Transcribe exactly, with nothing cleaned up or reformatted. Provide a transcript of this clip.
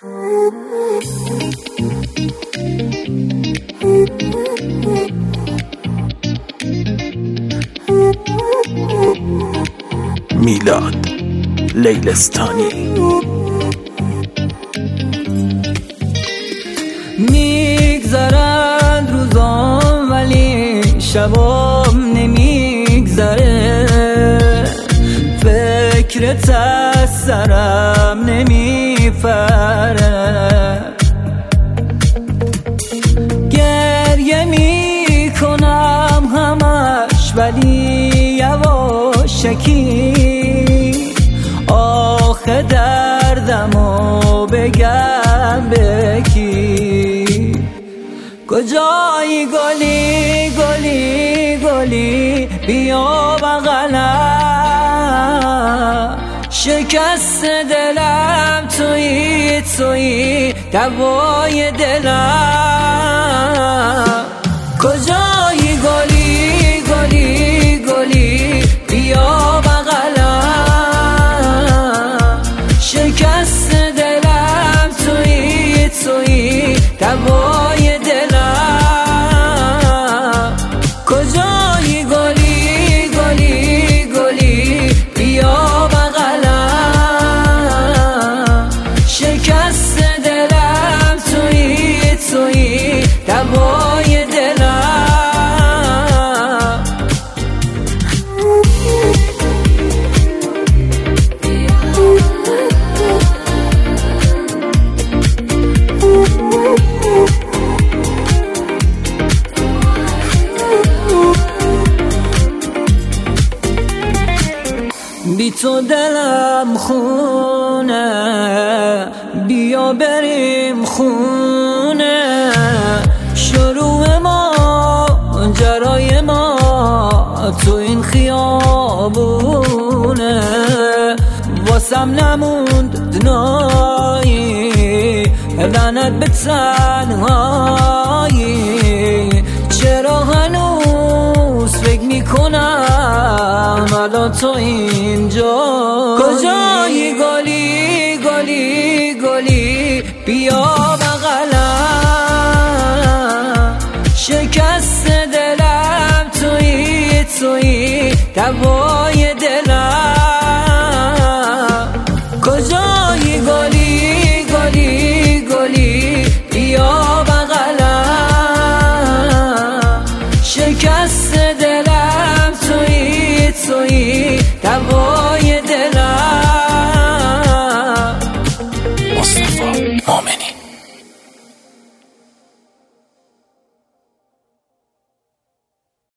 میلاد لیلستانی. میگذرند روزام ولی شبام نمیگذره، فکرت از سرم نمیپره، گریه میکنم همش ولی یواشکی، آخه دردمو بگم به کی؟ کجایی گلی گلی گلی بیا بغلم، شکست دلم تویی تویی دوای دلم. کجایی گلی گلی گلی بیا بغلم، شکست دلم تویی تویی دوای دلم. کجایی گلی گلی گلی بیا بغلم، شکست دلم تویی تویی دوای دلم. بی تو دلم خونه، بیا بریم خونه، شروع ما جرای ما تو این خیابونه، واسم نموند دنایی لعنت به تنهایی، چرا هنوز فکر میکنم الان تو اینجا؟ کجایی گلی گلی گلی بیا بغلم، شکست دلم تویی تویی دوای دلم. کجایی گلی گلی گلی بیا بغلم، شکست دلم تویی تویی دوای دلم. مصطفی مؤمنی.